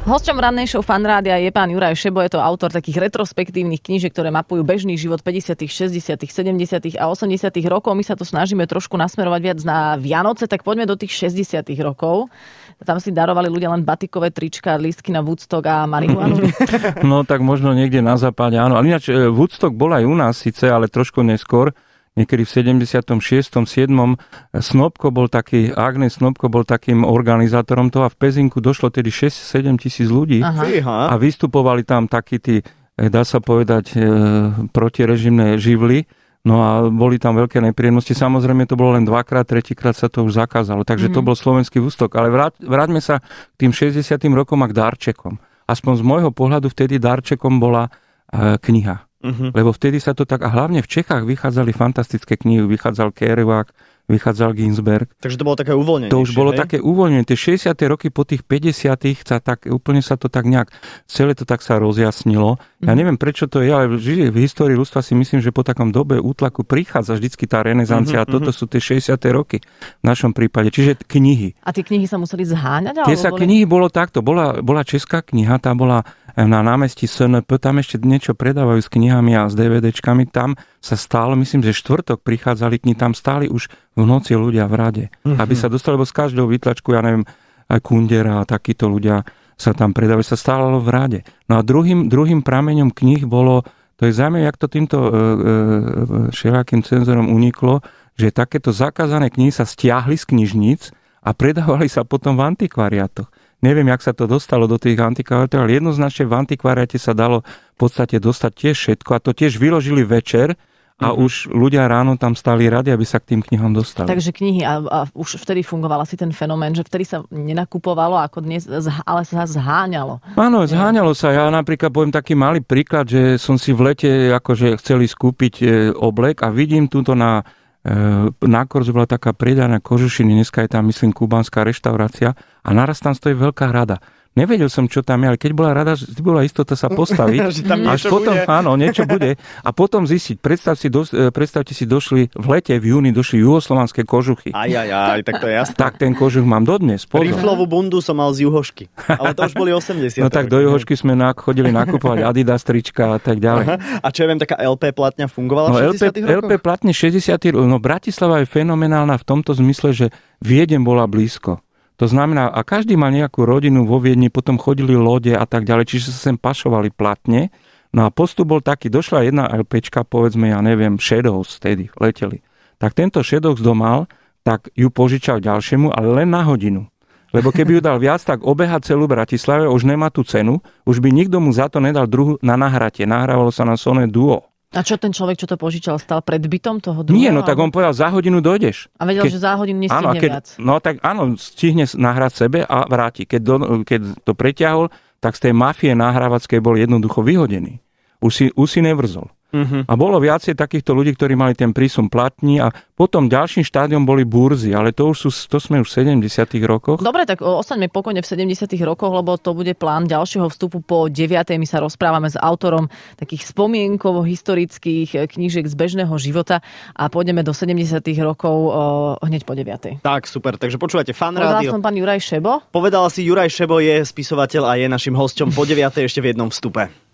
Hosťom rannej show Fanrádia je pán Juraj Šebo, je to autor takých retrospektívnych knížiek, ktoré mapujú bežný život 50., 60., 70. a 80. rokov. My sa to snažíme trošku nasmerovať viac na Vianoce, tak poďme do tých 60. rokov. Tam si darovali ľudia len batikové trička, lístky na Woodstock a marihuanu. No tak možno niekde na západe, áno. Ale ináč Woodstock bol aj u nás síce, ale trošku neskôr. Niekedy v 76. 7. Snopko bol taký, Agnes Snopko bol takým organizátorom toho a v Pezinku došlo tedy 6-7 tisíc ľudí. Aha. A vystupovali tam takí tí, dá sa povedať, protirežimné živly. No a boli tam veľké nepríjemnosti. Samozrejme to bolo len dvakrát, tretíkrát sa to už zakázalo. Takže to bol slovenský Woodstock. Ale vráťme sa k tým 60. rokom a k darčekom. Aspoň z môjho pohľadu vtedy darčekom bola kniha. Lebo vtedy sa to tak, a hlavne v Čechách vychádzali fantastické knihy, vychádzal Kerouac, vychádzal Ginsberg. Takže to bolo také uvoľnenie. To už bolo také uvoľnenie. Tie 60. roky po tých 50. úplne sa to tak nejak, celé to tak sa rozjasnilo. Ja neviem, prečo to je, ale v histórii ľudstva si myslím, že po takom dobe útlaku prichádza vždycky tá renesancia a toto sú tie 60. roky v našom prípade. Čiže knihy. A tie knihy sa museli zháňať? Knihy bolo takto. Bola česká kniha, tá bola na námestí SNP, tam ešte niečo predávajú s knihami a s DVDčkami. Tam sa stálo, myslím, že štvrtok prichádzali knihy, tam stáli už v noci ľudia v rade. Aby sa dostali, lebo z každého výtlačku, ja neviem, aj Kundera a takíto ľudia sa tam predávajú, sa stálo v rade. No a druhým prameňom kníh bolo, to je zaujímavé, jak to týmto všelijakým cenzorom uniklo, že takéto zakázané knihy sa stiahli z knižníc a predávali sa potom v antikvariátoch. Neviem, jak sa to dostalo do tých antikvariátov, ale jednoznačne v antikvariáte sa dalo v podstate dostať tiež všetko a to tiež vyložili večer a už ľudia ráno tam stáli radi, aby sa k tým knihám dostali. Takže knihy a už vtedy fungoval asi ten fenomén, že vtedy sa nenakupovalo ako dnes, ale sa zháňalo. Áno, zháňalo sa. Ja napríklad poviem taký malý príklad, že som si v lete akože chceli skúpiť oblek a vidím túto na Korzu bola taká predajná kožušiny, dneska je tam, myslím, kubánska reštaurácia a naraz tam stojí veľká rada. Nevedel som, čo tam je, ale keď bola rada, bola istota sa postaviť. Až potom, bude. Áno, niečo bude. A potom zistiť. Predstavte si, došli v lete, v júni, došli juhoslovanské kožuchy. Tak to je jasné. Tak ten kožuch mám dodnes. Riflovú bundu som mal z Juhošky. Ale to už boli 80. No tak do Juhošky sme chodili nakupovať Adidas trička a tak ďalej. Aha. A čo ja viem, taká LP platňa fungovala v 60. rokoch? LP platne 60. No Bratislava je fenomenálna v tomto zmysle, že Viedeň bola blízko. To znamená, a každý mal nejakú rodinu vo Viedni, potom chodili lode a tak ďalej, čiže sa sem pašovali platne. No a postup bol taký, došla jedna LPčka, povedzme, ja neviem, Shadows vtedy leteli. Tak tento Shadows domal, tak ju požičal ďalšiemu, ale len na hodinu. Lebo keby ju dal viac, tak obeha celú Bratislave, už nemá tú cenu, už by nikto mu za to nedal druhú na nahratie. Nahrávalo sa na Sony Duo. A čo ten človek, čo to požičal, stal pred bytom toho druhého? Nie, no tak on povedal, za hodinu dojdeš. A vedel, že za hodinu nestihne viac. No tak áno, stihne nahrať sebe a vráti. Keď to preťahol, tak z tej mafie nahrávackej bol jednoducho vyhodený. Už si nevrzol. A bolo viacej takýchto ľudí, ktorí mali ten prísun platní a potom ďalším štádiom boli burzy, ale to sme už v 70. rokoch. Dobre, tak ostaňme pokojne v 70. rokoch, lebo to bude plán ďalšieho vstupu po 9. My sa rozprávame s autorom takých spomienkovo-historických knížiek z bežného života a pôjdeme do 70. rokov hneď po 9. Tak, super. Takže počúvate Fanrádio. Povedala som pán Juraj Šebo. Povedala si, Juraj Šebo je spisovateľ a je našim hosťom po 9. ešte v jednom vstupe.